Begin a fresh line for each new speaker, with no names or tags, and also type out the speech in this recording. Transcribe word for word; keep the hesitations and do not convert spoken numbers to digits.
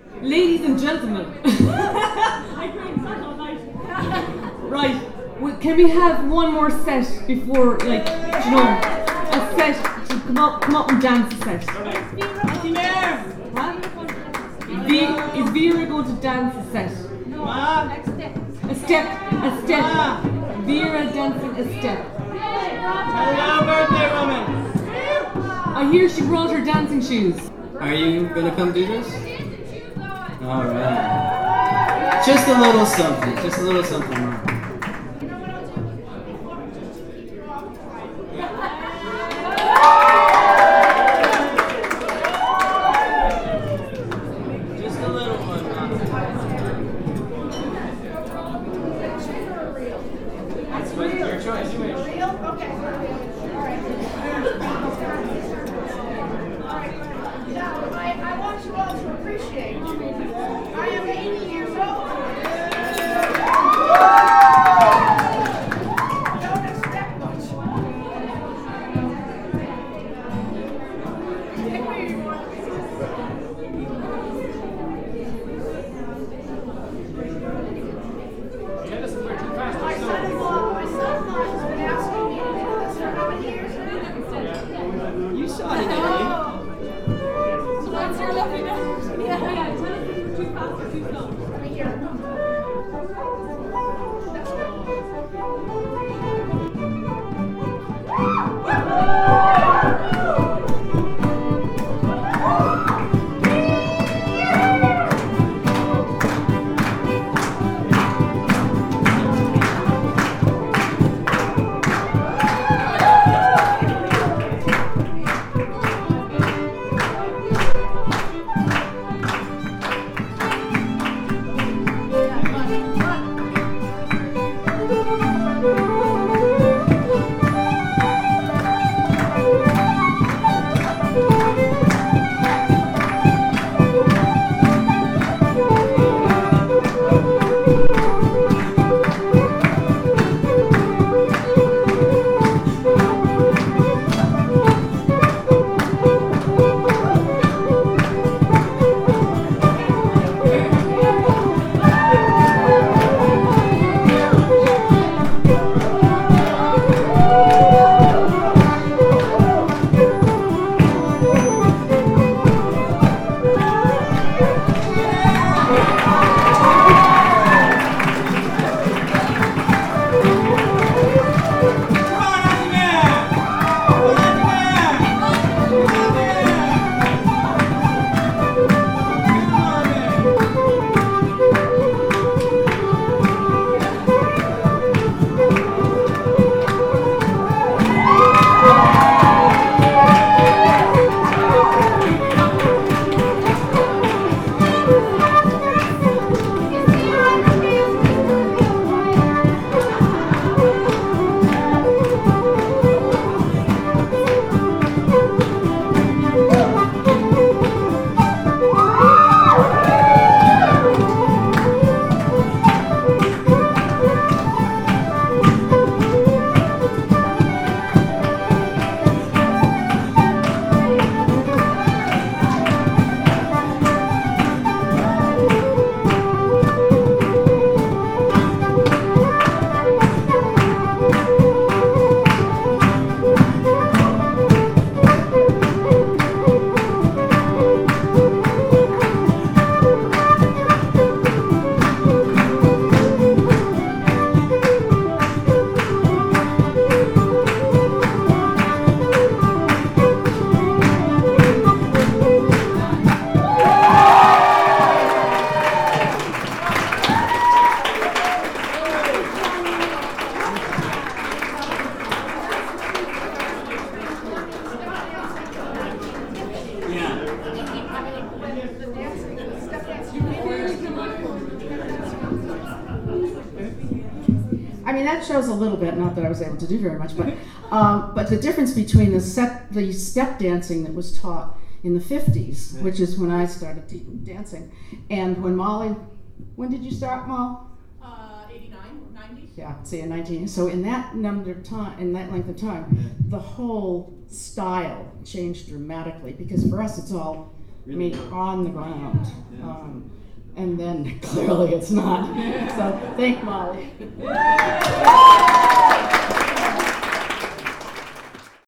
Ladies and gentlemen. Right. Well, can we have one more set before, like, you know, a set to come up, come up and dance a set? Huh? V- is Vera going to dance a set?
No.
A step. A step. Vera dancing a step.
Hello, birthday woman.
I hear she brought her dancing shoes.
Are you gonna come do this? Alright. Just a little something. Just a little something more. Just a little one. That's what your choice. You wish.
I want you all to appreciate. I am eighty years old. Don't expect much. My son-in-law, my son-in-law has been asking me to do this for how many years?
You saw it, didn't
So that's your lovely dance. Yeah, yeah. Tell us if it's too fast or too slow.
Let me hear it. That's
I mean, that shows a little bit, not that I was able to do very much, but um, but the difference between the set, the step dancing that was taught in the fifties, which is when I started t- dancing, and when Molly, when did you start, Molly?
Uh, eighty-nine, ninety?
Yeah, see, in nineteen. So in that number of time, in that length of time, the whole style changed dramatically because for us it's all made on the ground. Um, and then clearly it's not. So thank Molly.